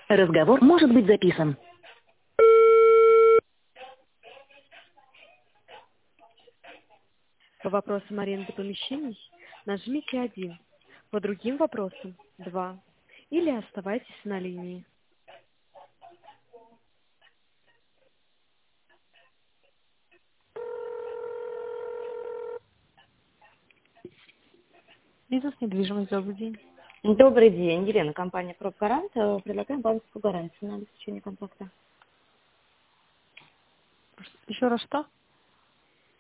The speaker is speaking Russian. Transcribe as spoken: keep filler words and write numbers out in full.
Разговор может быть записан. По вопросам аренды помещений нажмите один. По другим вопросам два. Или оставайтесь на линии. Бизнес недвижимость, добрый день. Добрый день, Елена, компания «Пробгарант». Э, Предлагаем банковскую гарантию на обеспечение контракта. Еще раз что?